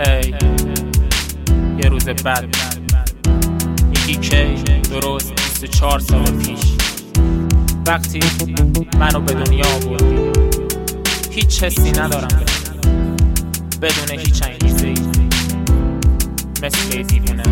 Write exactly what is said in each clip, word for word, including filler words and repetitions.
هی یه روز بعد میگی کی؟ درست بیست و چهار سال پیش وقتی منو به دنیا آوردی، هیچ حسی ندارم بدون هیچ انگیزه‌ای، مثل دیوونه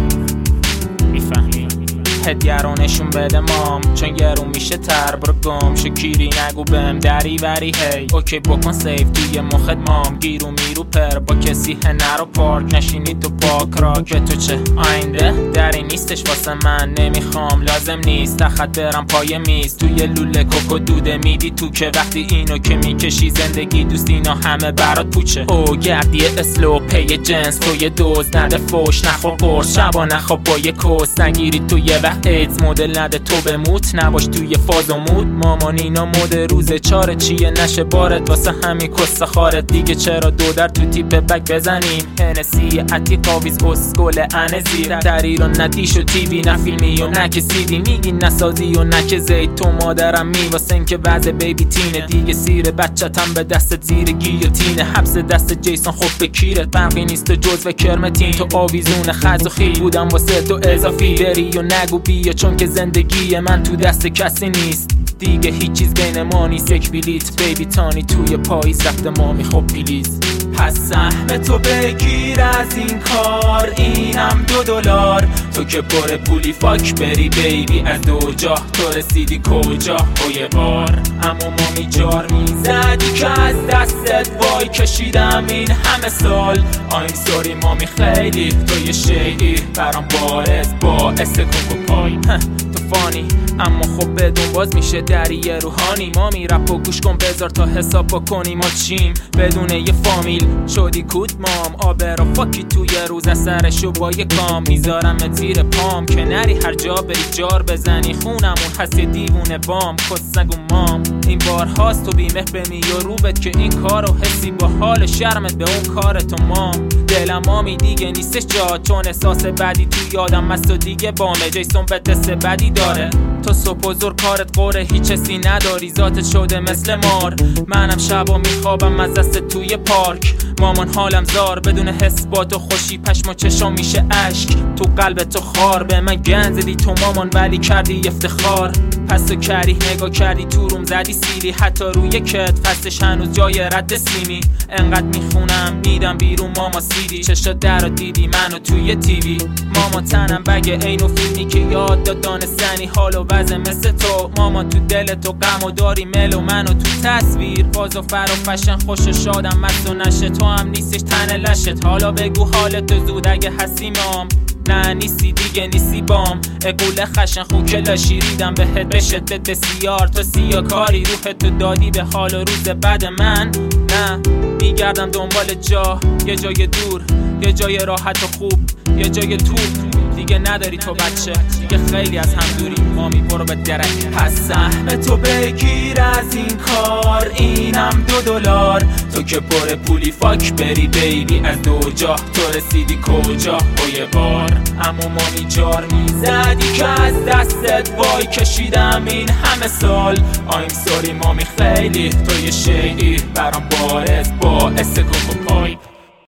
میفهمی؟ هدیه رو نشون بده مام، چون گرون میشه تر برو گم شو کیری نگو بهم دری وری هی اوکی بکن سیف توی مخت مام، گیرو میرو پر با کسی هنر و پارک نشینی تو پاک راک. به تو چه آینده دری نیستش واسه من، نمیخوام لازم نیست تخت برم پای میز توی لوله کوکو دوده میدی تو که وقتی اینو که میکشی زندگی دوست اینا همه برات پوچه. او گردی اسلو پی جنس توی دوز نده فوش نخور قرص شبا نخواب با یه کس نگیری توی ایدز مدل نده تو بموت نباش توی فاز و مود. مامان اینا مود روز چاره چیه نشه بارت واسه همین کس خارت دیگه چرا دو در تو تیپ بک بزنیم هنسی عتیق آویز اسکول انزیر در ایران ندیش و تیوی نه فیلمی و نه که سیدی میگی نسازی و نه که زید تو مادرم می واسه این که وضع بیبی تینه دیگه سیر بچتم به دست زیر گیوتینه حبس دست جیسون خب به کیرت برقی نیست جزو کرمتین تو آویزون خز و خیل بودم واسه تو اضافی بری و نگو بیا چون که زندگی من تو دست کسی نیست دیگه هیچ چیز بین ما نیست یک بلیت بیبی تانی توی پاییز رفت مامی خب پلیز پس سهم تو بگیر از این کار اینم دو دلار تو که پر پولی فاک بری بیبی از دو جا تو رسیدی کجا و یه بار اما مامی جار میزدی که از دستت وای کشیدم این همه سال آیم سوری مامی خیلی تو یه شیعی برام بارز باعث کوکو پای تو فانی اما خب بدون باز میشه دریه روحانی مامی رپ و گوش کن بذار تا حساب بکنیم ما چیم بدون یه فامیل شدی کود مام آبرا فاکی توی روز سرشو با یه کام میذارم زیر پام که نری هر جا بری جار بزنی خونمون هست یه دیوونه بام کس نگو مام این بار هاست تو بیمه بمی و روبت که این کارو حسی با حال شرمت به اون کار تو مام دلم مامی دیگه نیستش جا چون احساس بدی تو یادم مست و دیگه بامه جیسون به دست بدی داره تو صبح و زور کارت قوره هیچ حسی نداری ذاتت شده مثل مار منم شبا میخوابم از دست توی پارک مامان حالم زار بدون حس با تو خوشی پشم و چشم میشه اشک تو قلب تو خار به من گند زدی تو مامان ولی کردی افتخار پس تو کردی نگاه کردی تو روم زدی سیلی حتی روی کت فستش هنوز جای رد سیمی انقدر میخونم میدم بیرون ماما سیدی چشا در دیدی منو توی تیوی ماما تنم بگه اینو فیلمی که یاد داد دانستنی حال و وضع مثل تو ماما تو دل تو غم و داری ملو منو تو تصویر باز و فر و فشن خوش و شادم مست و نشه تو هم نیستش تن لشت حالا بگو حالت زود اگه هستی مام نه نیستی دیگه نیستی بام اقول خشن خو کلا شیریدم بهت به شدت بسیار تو سیا کاری روحت تو دادی به حال و روز بعد من نه میگردم دنبال جا یه جای دور یه جای راحت و خوب یه جای تو دیگه نداری تو بچه دیگه خیلی از هم دوری مامی برو به درک پس سهم تو بگیر از این کار اینم دو دلار تو که پر پولی فاک بری بیبی از دو جا تو رسیدی کجا و یه بار اما مامی جار میزدی که از دستت وای کشیدم این همه سال آیم سوری مامی خیلی تو یه شیعی برام بارز باعث کوکو پای